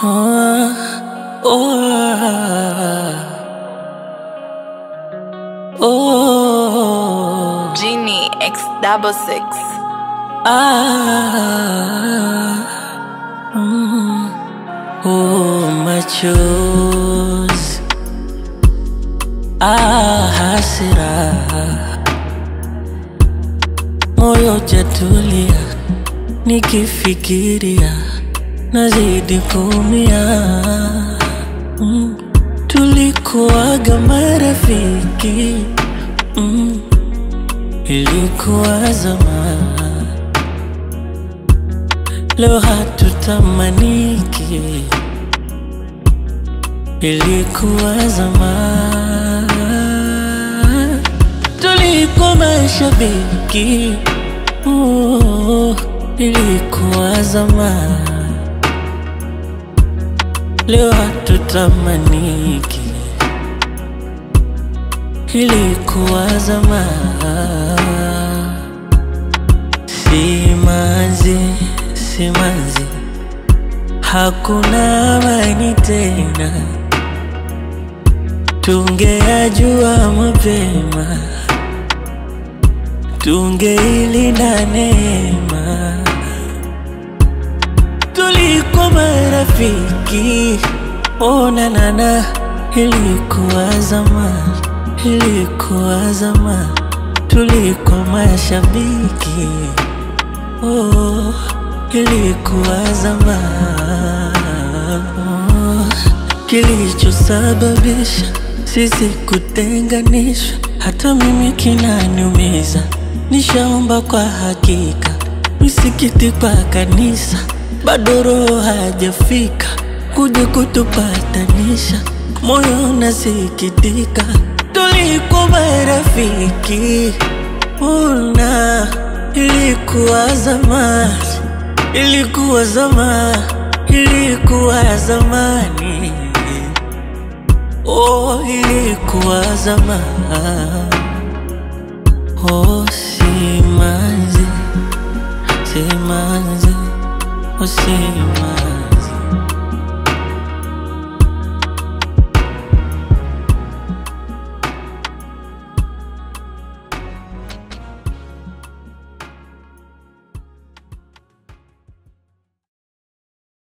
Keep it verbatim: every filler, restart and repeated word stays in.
Oh, oh, oh, Genie X double six. ah, mm, oh, machozi, ah, hasira, moyo jatulia, nikifikiria nazidi kuumia. mm. Tulikuwaga marafiki, mm. ilikuwa zamani, leo hatutamaniki, ilikuwa zamani. Tulikuwa mashabiki, oh, ilikuwa zamani, leo hatutamaniki, ilikuwa zamani. Simanzi, simanzi, hakuna amani tena, tungeyajua mapema, tungeilinda neema. Tulikuwa marafiki, oh na na na, ilikuwa zamani, ilikuwa zamani. Tulikuwa mashabiki, oh, ilikuwa zamani. Oh, kilichosababisha sisi kutenganishwa, hata mimi kinaniumiza. Nishaomba kwa hakika, misikiti kwa kanisa, bado roho hajafika kuja kutupatanisha. Moyo unasikitika, tulikuwa marafiki, una ilikuwa zamani, ilikuwa zamani, ilikuwa zamani, oh, ilikuwa zamani. Oh, simanzi, simanzi, oh, simanzi.